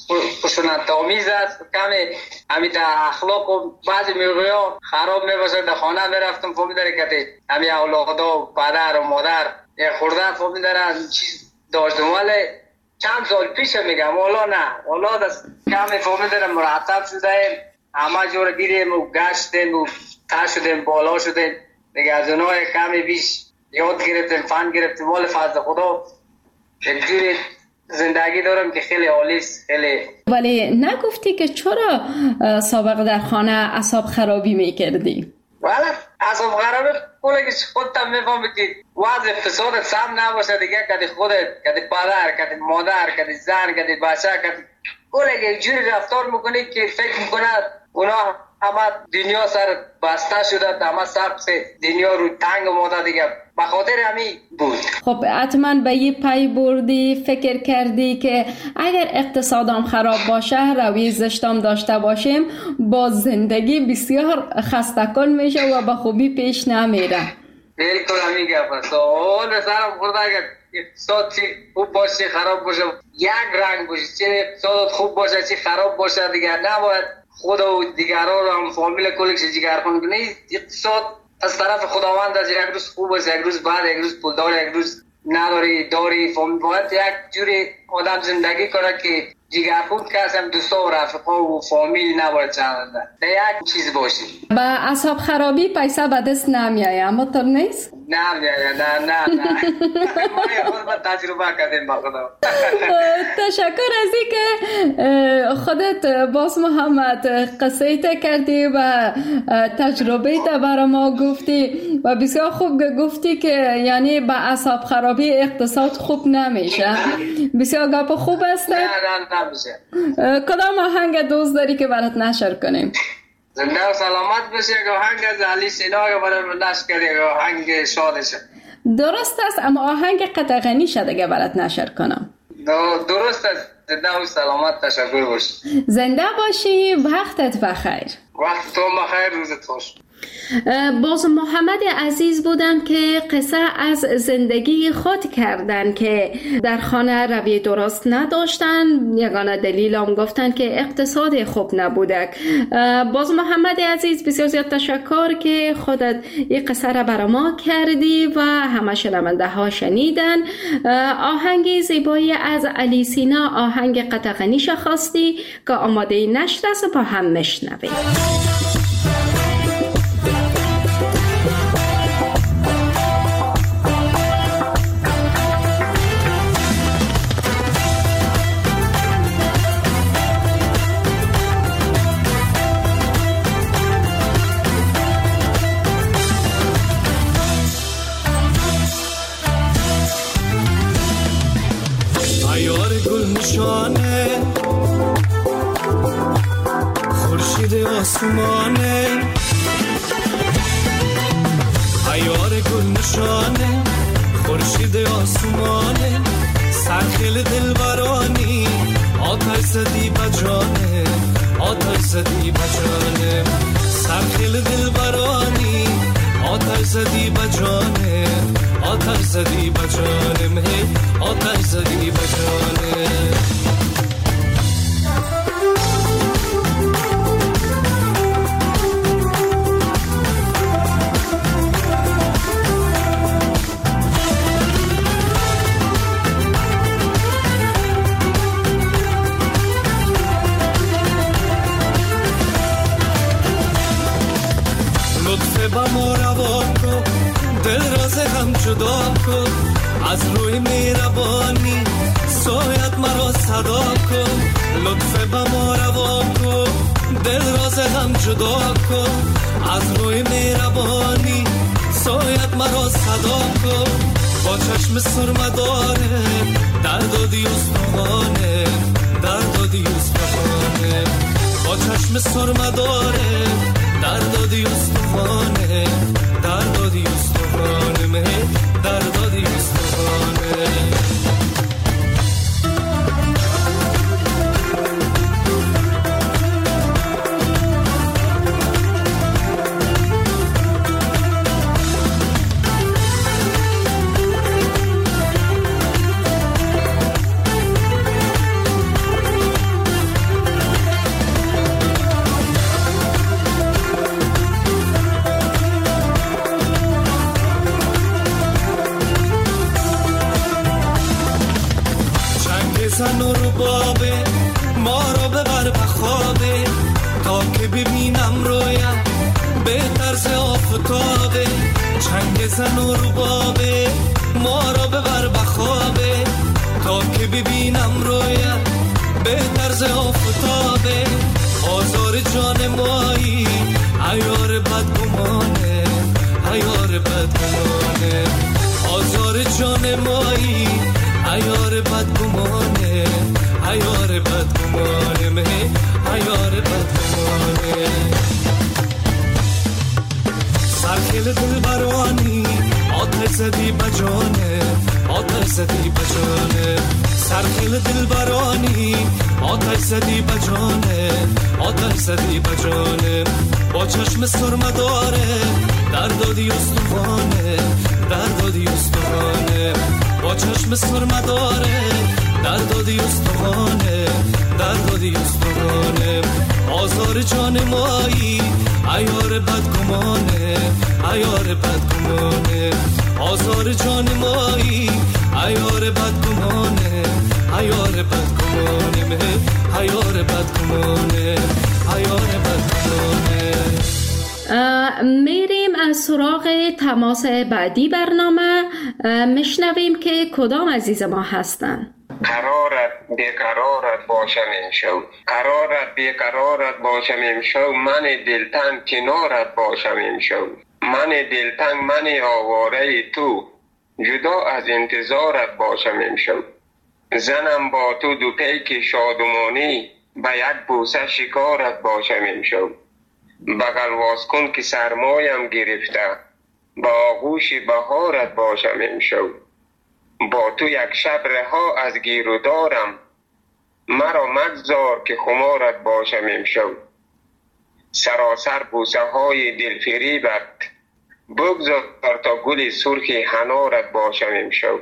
خشونت آمیز است، کمی همی در اخلاق و بعضی موقعا خراب میباشه. در خانه میرفتم فهمیداری که همی اولادا و پدر و مادر یک خورده فهمیداری از چیز داشتم، ولی چند سال پیش میگم والا نه والا دست کمی فهمیداری مرتب شده، همه جور گیریم و گشتیم و تا شدیم بالا شدیم دیگه. از اونها کمی بیش یاد گرفتیم، فن گرفتیم، ولی فضل خدا یک جوری زندگی دارم که خیلی عالیست خیلی. ولی نگفتی که چرا سابق در خانه اعصاب خرابی میکردی؟ ولی اعصاب خرابی کلی که خودت هم میفهمی که وضع اقتصادت سم نباشه دیگه، کدی خودت، کدی پدر، کدی مادر، کدی زن، کدی بچه، کدی کلی یک جوری رفتار میکنی که فکر میکنه اونا همه دنیا سر بسته شده، همه سقف دنیا رو تنگ ماده دیگه، به خاطر همین بود. خب حتما به یه پی بردی، فکر کردی که اگر اقتصادم خراب باشه، روی زشتم داشته باشیم، با زندگی بسیار خسته‌کن میشه و به خوبی پیش نمیره. بالکل همین گپ است. اول سرم خورده اگر اقتصاد چی خوب باشه خراب باشه یک رنگ باشه، چه اقتصاد خوب باشه چه خراب باشه دیگه نباید خود و دیگران رو هم فامیل کلش جگرخون کنی. اقتصاد از طرف خداوند است، یک روز خوب است، یک روز بد، یک روز پولدار، یک روز نداری داری. فامیل باید یک جوری آدم زندگی کنه که جگرخون کس هم دوستا و رفقا و فامیل نباید چند ده یک چیز باشی. با اعصاب خرابی پیسه به دست نمیایه، اما طور نیست؟ نمیایه نه نه نه ما خود با تجربه کردیم با خدا. تشکر از این که خودت باز محمد قصه تا کردی و تجربه تا برای ما گفتی و بسیار خوب گفتی که یعنی با اعصاب خرابی اقتصاد خوب نمیشه. بسیار گپ خوب است. نه نه نمیشه. کدام آهنگ دوست داری که برات نشر کنیم؟ زنده و سلامت بشه که آهنگ از علی سینا که برای نشر کنیم، آهنگ شادشه. درست است، اما آهنگ قطع غنی شده که برات نشر کنم. درست است. زنده و سلامت، تشکر باش. زنده باشی، وقتت بخیر. وقت تو بخیر، روزت خوش. باز محمد عزیز بودن که قصه از زندگی خود کردن که در خانه روی درست نداشتن. یگانه دلیل هم گفتن که اقتصاد خوب نبوده. باز محمد عزیز بسیار زیاد تشکر که خودت این قصه را برای ما کردی و همه شنونده ها شنیدن. آهنگ زیبایی از علی سینا، آهنگ قطع غنیش خواستی که آماده نشر است، با هم مشنویم. خورشید آسمانه، عیار گل نشانه، خورشید آسمانه، سرخیل دلبرانی، آتش زدی بجانه، آتش زدی بجانه، سرخیل دلبرانی، آتش زدی بجانه، آتش زدی بجانه، آتش زدی بجانه. جدا کن از روی مهربانی، سایت مرا صدا کن، لطف به ما روا کن، دل راز هم جدا کن از روی مهربانی، سایت سویت مرا صدا کن، با چشم سرمداره درد و دیوستوانه، درد و دیوستوانه، با چشم سرمداره درد و دیوستوانه، درد و دیوستوانه، مه درد و دیوستوانه. زن و ربابه ما رو ببر بخوابه، تا که ببینم رویم به طرز آفتابه. چنگ زن و ربابه ما رو ببر بخوابه، تا که ببینم رویم به طرز آفتابه. آزار جان مایی عیار بدگمانه، عیار بدگمانه، آزار جان مایی عیار بدگمانه، عیار بدگمانه، مه عیار بدگمانه. سرخیل دل برانی آتش زدی بجانه، آتش زدی بجانه، سرخیل دل برانی آتش زدی بجانه، آتش زدی بجانه. با چشم سرمداره درد و دیوستوانه، درد و دیوستوانه، با چشم سرمداره درد و دیوستوانه، درد و دیوستوانه. آزار جان مایی عیار بدگمانه، عیار بدگمانه، آزار جان مایی عیار بدگمانه، عیار بدگمانه، مه عیار بدگمانه، عیار بدگمانه. میریم از سراغ تماس بعدی برنامه، میشنویم که کدام عزیز ما هستن. قرارت بیقرارت باشم امشب، قرارت بیقرارت باشم امشب، من دلتنگ کنارت باشم امشب، من دلتنگ من آواره تو، جدا از انتظارت باشم امشب. زنم با تو دو پیک شادمانی، به یک بوسه شکارت باشم امشب. بغل واز کن که سرمایم گرفته، با آغوش بهارت باشم امشب. با تو یک شب رها از گیر و دارم، مرا مگذار که خمارت باشم امشب. سراسر بوسه های دلفریبت، بگذار تا گل سرخ حنارت باشم امشب.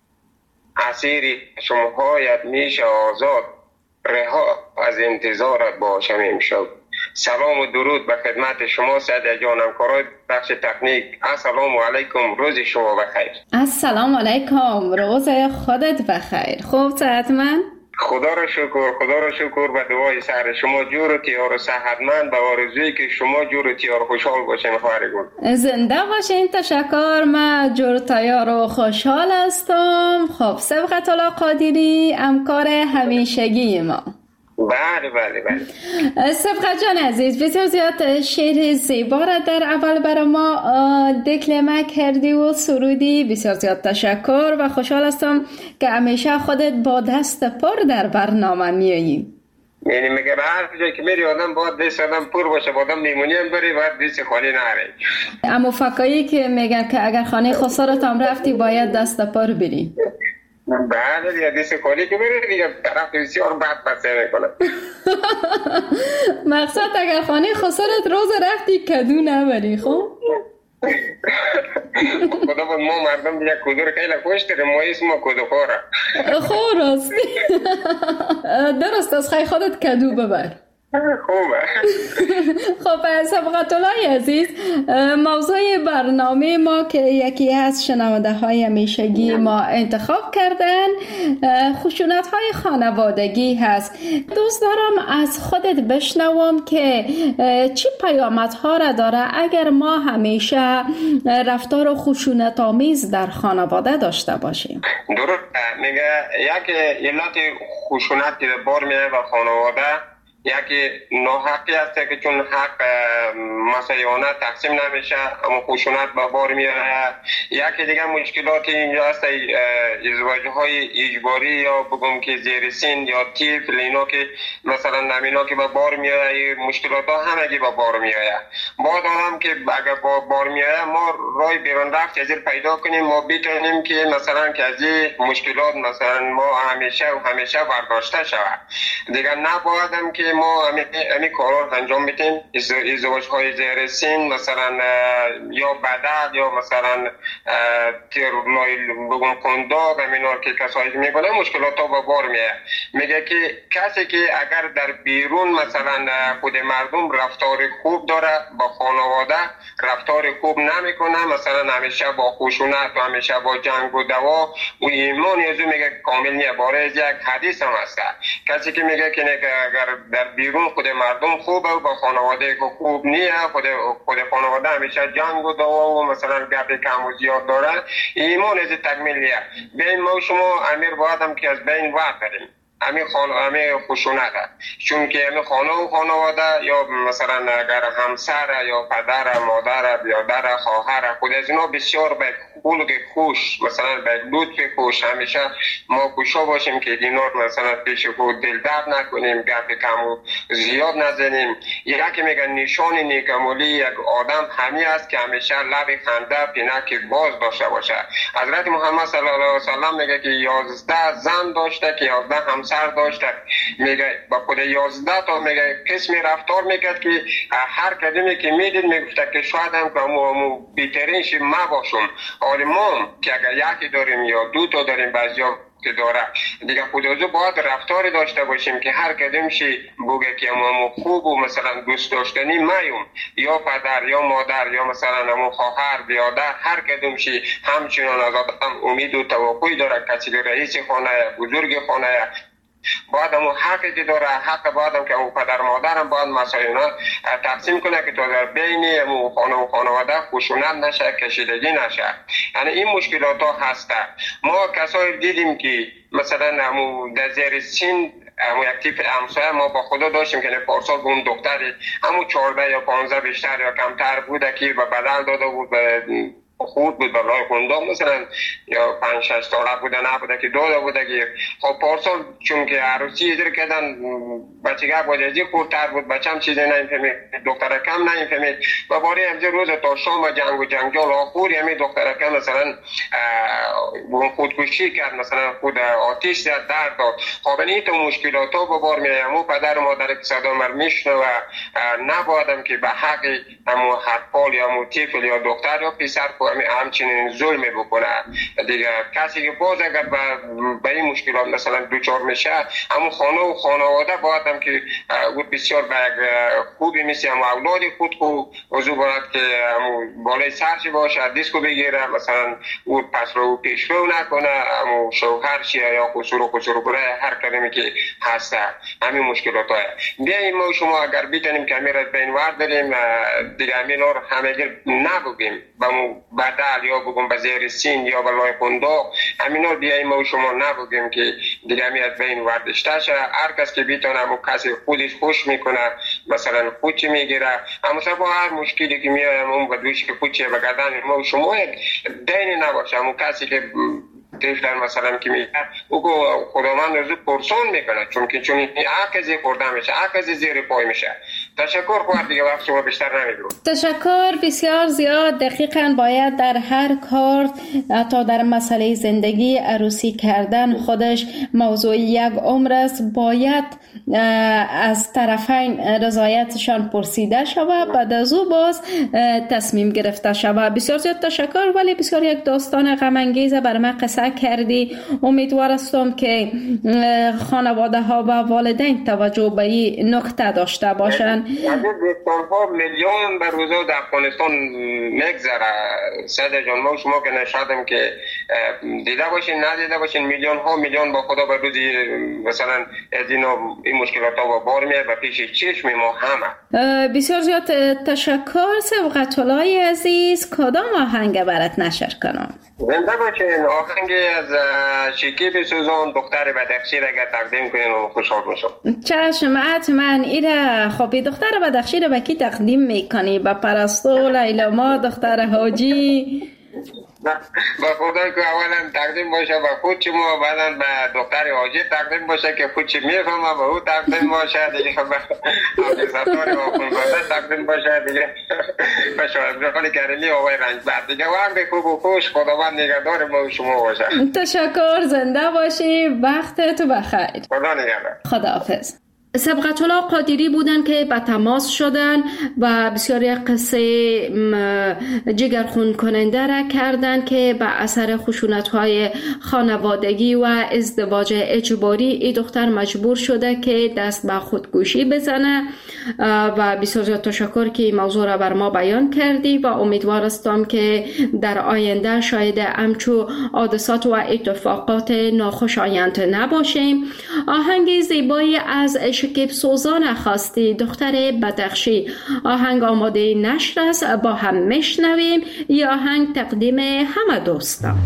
اسیر شمهایت میشه آزاد، رها از انتظارت باشم امشب. سلام و درود به خدمت شما سعید جانم کارای بخش تکنیک. السلام علیکم، روز شما بخیر. السلام علیکم، روز خودت بخیر. خوب صحتمند؟ خدا را شکر، خدا را شکر. به دعای سر شما جور و تیار و صحتمند، به آرزویی که شما جور و تیار خوشحال باشین. خواهر گل زنده باشین. تشکر. من جور تیار و خوشحال هستم. خب سبقت الله قادری همکار همیشگی ما. بله بله بله. سبقت جان عزیز، بسیار زیاد شعر زیبا را در اول برای ما دکلمه کردی و سرودی. بسیار زیاد تشکر و خوشحال هستم که همیشه خودت با دست پر در برنامه میایی. یعنی میگه به هر جایی که میری آدم باید دست آدم پر باشه، با آدم میمونی هم بری باید دست خالی نره. اما فکایی که میگن که اگر خانه خسارت هم رفتی باید دست پر بری. بله دیگه، دست خالی که بری دیگه طرف بسیار بد بسه میکنه. مقصد اگر خانه خسارت روز رفتی کدو نبری. خب خدا بود ما مردم دیگه کدو رو خیلی خوش داریم، ما اسم ما کدو خوره. خب راستی درست از خیلی خودت کدو ببر. خوبه. خب سبقت الله عزیز، موضوع برنامه ما که یکی از شنونده های همیشگی ما انتخاب کردن خشونت های خانوادگی هست. دوست دارم از خودت بشنوم که چی پیامد ها را داره اگر ما همیشه رفتار خشونت آمیز در خانواده داشته باشیم. درست میگه یک علت خشونت که بار میاد و خانواده یکی ناحقی است که چون حق مسیحانه تقسیم نمیشه اما خشونت به بار میاره. یکی دیگه مشکلاتی اینجا است، ازدواج های اجباری یا بگم که زیر سن یا طفل اینا که مثلا نمینا که به بار میاره، مشکلات ها همگی به بار میاره. با دارم که اگر با بار میاره ما رای بیرون رفت از پیدا کنیم، ما بتونیم که مثلا که از این مشکلات مثلا ما همیشه و همیشه برداشته شود. دیگه نبایدم که ما همین کارا انجام بدیم، ازدواج های زیر سن مثلا یا بدل یا مثلا تیرولای بگم کنداغ همینا که کسایی میکنه مشکلات ها به بار میاره. میگه که کسی که اگر در بیرون مثلا خود مردم رفتار خوب داره با خانواده رفتار خوب نمیکنه، مثلا همیشه با خشونت و همیشه با جنگ و دعوا و ایمان یزو میگه کامل نیه. باره از یک حدیث هم هست، کسی که میگه که اگر در بیرون خود مردم خوبه و با خانواده که خوب نیه، خود خود خانواده همیشه جنگ و دعوا و مثلا گپ کم و زیاد داره، ایمان از تکمیل نیه. بین ما و شما امیر باید هم که از بین وقت داریم همین خانه همین خشونت، چون که همین خانه و خانواده یا مثلا اگر همسر یا پدر مادر برادر خواهر خود از اینا بسیار به خلق خوش مثلا به لطف خوش همیشه ما کوشا باشیم که دینار مثلا پیش خود دل درد نکنیم، گپ کم و زیاد نزنیم. یکی میگن نشان نیکمالی یک آدم همین است که همیشه لب خنده پینک باز داشته باشه. حضرت محمد صلی الله علیه و سلم میگه که یازده زن داشته که یازده همسر داشته، میگه با خود یازده تا میگه قسمی رفتار میکرد که هر کدومی که میدید میگفته که شاید هم که مو بیترینش ما باشم. حالی ما که اگر یکی داریم یا دو تا داریم بعضیا که داره دیگه خودمون باید رفتاری داشته باشیم که هر کدومشی بگه که ما خوب و مثلا دوست داشتنی ماییم، یا پدر یا مادر یا مثلا ما خواهر برادر هر کدومشی همچنان از آدم امید و توقعی داره. کسی که رئیس خانه بزرگ خانه باید همون حقی که داره، حق باید هم که همون پدر مادرم باید مسائل تقسیم کنه که تا در بین همون خانه و خانواده خشونت نشه، کشیدگی نشه. یعنی این مشکلات ها هسته. ما کسایی دیدیم که مثلا همون در زیر سن همون یک تیپ همسایه ما با خدا داشتیم که پارسال به اون دختری همون چهارده یا پانزده بیشتر یا کمتر بوده که به بدل داده بود به خود بود برای کنداغ مثلا یا پنج شش ساله بوده نبوده که داده بوده که خب پارسال چون که عروسی ادر کردن بچگه بازیزی خودتر بود، بچم چیزی نمیفهمید، دختره کم نمیفهمید و باری همزه روز تا شام جنگ و جنجال آخوری همین دختره کم مثلا خودکشی کرد، مثلا خود آتیش زد درد داد. خب این تو مشکلات ها ببار میایم و پدر و مادر که صدا مر میشنه و نبادم که به حق همو حقال یا همو طفل یا دختر یا پسر همچنین ظلم بکنه دیگه. کسی که باز اگر به این مشکلات مثلا دوچار میشه همون خانه و خانواده باید هم که بسیار به خوبی مثل هم اولاد خود خود وضو باید که بالای سرش باشه، دیسکو بگیره مثلا او پس رو پیش رو نکنه، همون شوهر شیه یا قصور و قصور بره هر کلمی که هسته. همین مشکلات های بیاییم ما شما اگر بیتنیم که همین از بین ورد داریم دیگه همین رو همه نبگیم بدل یا بگم به زیر سین یا بلای کنداغ همینا بیاییم و شما نبگیم که دیگه همی از بین وردشته شه. هر کس که بیتونه همون کسی خودش خوش میکنه مثلا خودچی میگیره، اما با هر مشکلی که میایم اون به دوش که خودچی بگردن ما و شما یک دینی نباشه. همون کسی که تیفتر مثلا که میگه او خداوند روزو پرسون میکنه چون که چون این عکزی خورده میشه، عکزی زیر پای میشه. تشکر خواهد دیگه وقت شما بیشتر نمیدونم. تشکر بسیار زیاد. دقیقاً باید در هر کار تا در مسئله زندگی عروسی کردن خودش موضوع یک عمر است، باید از طرفین رضایتشان پرسیده شود بعد از او باز تصمیم گرفته شود. بسیار زیاد تشکر. ولی بسیار یک داستان غم انگیز بر من قصه کردی. امیدوار هستم که خانواده ها و والدین توجه به این نکته داشته باشند. دستان ها میلیون بر روزا در افغانستان میگذره. سید جان ما شما که نشدم که دیده باشین ندیده باشین میلیون ها میلیون با خدا بر روزی مثلا از اینا این مشکلات ها با بار میاد و پیش چشم ما همه. بسیار زیاد تشکر. سبقت الله عزیز کدام آهنگ برات نشر کنم؟ زنده باشین. آهنگ از شکیب سوزان دختر بدخشی را اگر تقدیم کنین و خوشحال باشم. چشم حتما. ایره خب دختر بدخشی را به کی تقدیم میکنی؟ به پرستو، لیلا ما، دختر حاجی؟ با خدا که اولا تقدیم باشه به خود شما، بعدا به دختر حاجی تقدیم باشه که خود چی میفهمه به او تقدیم باشه دیگه، به حافظتار و خونبازه تقدیم باشه دیگه، به شاهد کریمی آقای رنجبر دیگه. وقت خوب و خوش، خداوند نگهدار ما و شما باشه. تشکر، زنده باشی، وقت تو بخیر. خدا نگهدار. خداحافظ. صبغت الله قادری بودن که به تماس شدن و بسیاری قصه جگرخون کننده را کردن که به اثر خشونت‌های خانوادگی و ازدواج اجباری این دختر مجبور شده که دست به خودکشی بزنه و بسیار تشکر که این موضوع را بر ما بیان کردی و امیدوار هستم که در آینده شاید همچو حادثات و اتفاقات ناخوشایند نباشیم. آهنگ زیبایی از شکیب سوزان خواستی، دختر بدخشی. آهنگ آماده نشر است، با هم میشنویم. یا آهنگ تقدیم همه دوستان.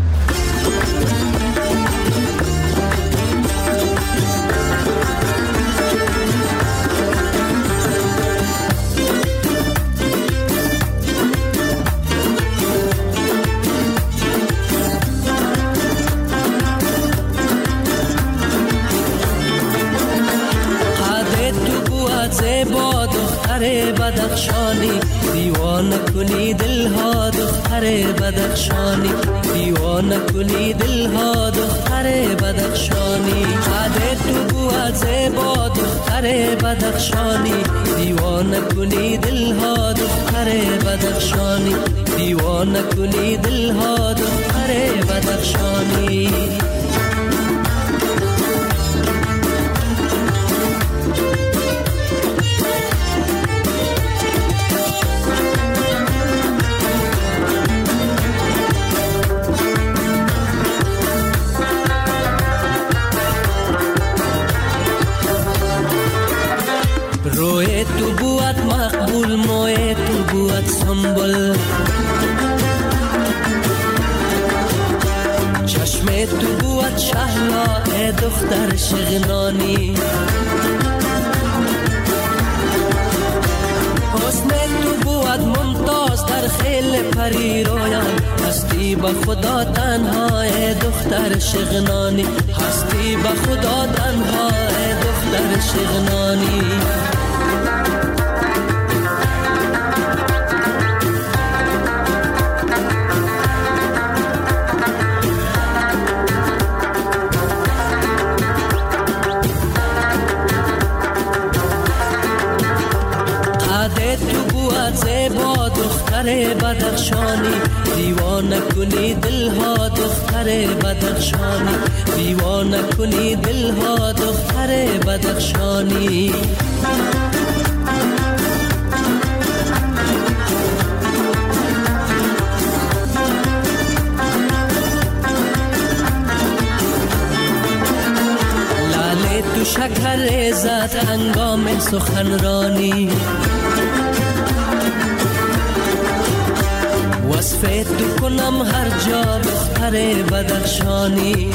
زیبا دختر بدخشانی، دیوانه کنی دلها دختر بدخشانی، دیوانه کنی دلها دختر بدخشانی. قد تو بود زیبا دختر بدخشانی، دیوانه کنی دلها دختر بدخشانی، دیوانه کنی دلها دختر بدخشانی. روی تو بود مقبول، موی تو بود سنبل، چشم تو بود شهلا ای دختر شغنانی، حسن تو بود ممتاز در خیل پری رویان، هستی به خدا تنها ای دختر شغنانی، هستی به خدا تنها ای دختر شغنانی. زیبا دختر بدخشانی، دیوانه کنی دلها دختر بدخشانی، دیوانه کنی دلها دختر بدخشانی. لاله تو شکر زد هنگام سخنرانی، وصفه تو کنم هر جا دختر بدخشانی.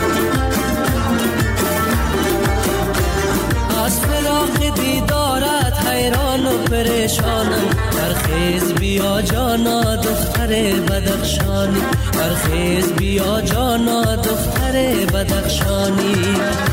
از فراق دیدارت حیران و پریشانم، برخیز بیا جانا دختر بدخشانی، برخیز بیا جانا دختر بدخشانی.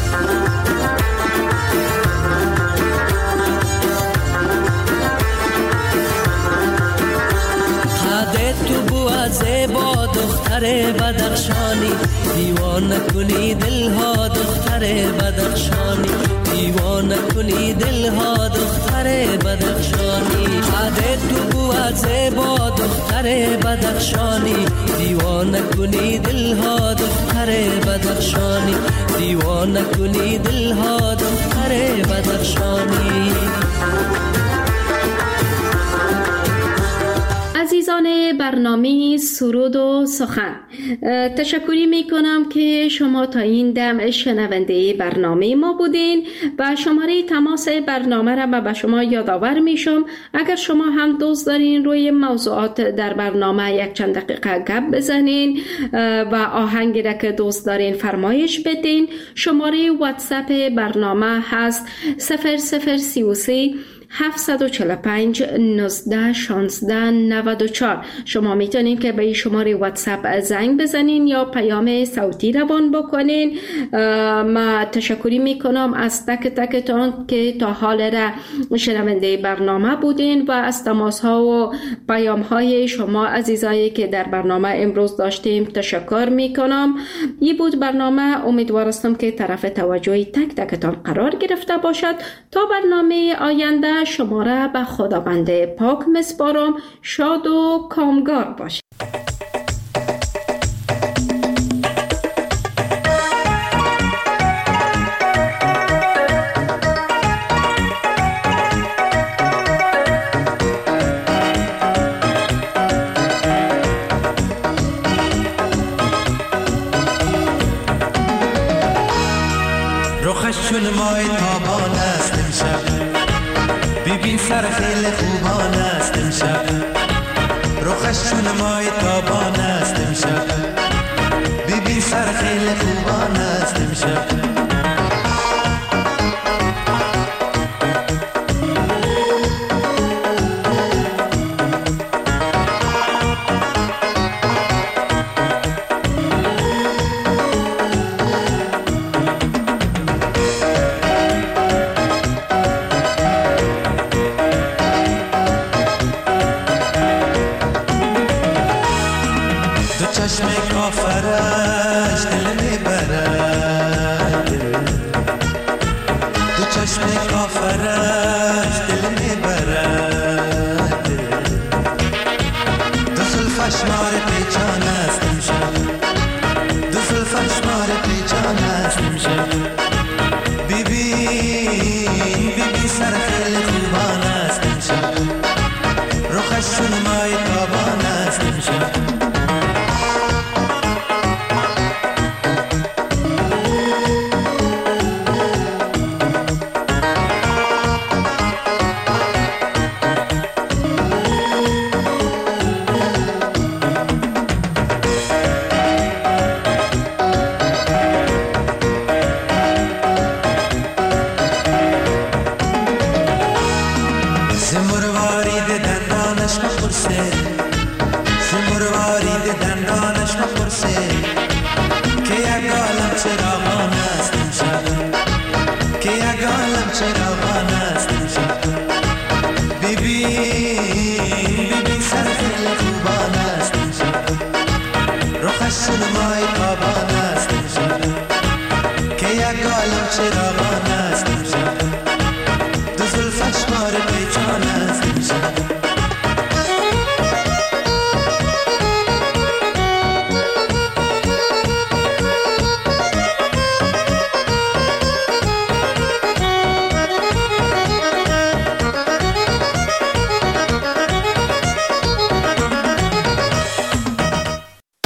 تو بود زیبا دختر بدخشانی، دیوانه کنی دلها دختر بدخشانی، دیوانه کنی دلها دختر بدخشانی. قد تو بود زیبا دختر بدخشانی، دیوانه کنی دلها دختر بدخشانی، دیوانه کنی دلها دختر بدخشانی. عزیزان برنامه سرود و سخن. تشکری می کنم که شما تا این دم شنونده برنامه ما بودین و شماره تماس برنامه را به شما یادآور می شم. اگر شما هم دوست دارین روی موضوعات در برنامه یک چند دقیقه گپ بزنین و آهنگی را که دوست دارین فرمایش بدین، شماره واتساپ برنامه هست صفر صفر سی و سه هفت چهار پنج نوزده شانزده نود و چهار. شما میتونین که به شماره واتساپ زنگ بزنین یا پیام صوتی روان بکنین. ما تشکری میکنم از تک تکتان که تا حال را شنونده برنامه بودین و از تماس ها و پیام های شما عزیزایی که در برنامه امروز داشتیم تشکر میکنم. این بود برنامه. امیدوارم که طرف توجه تک تکتان قرار گرفته باشد. تا برنامه آینده شما را به خداوند پاک مسپارم. شاد و کامگار باشید. رخش چون ماه تابان است امشب، ببین سر خیلی خوبان است امشب. رخش چون ماه تابان است امشب، ببین سر خیلی خوبان است امشب. رخش چون ماه تابان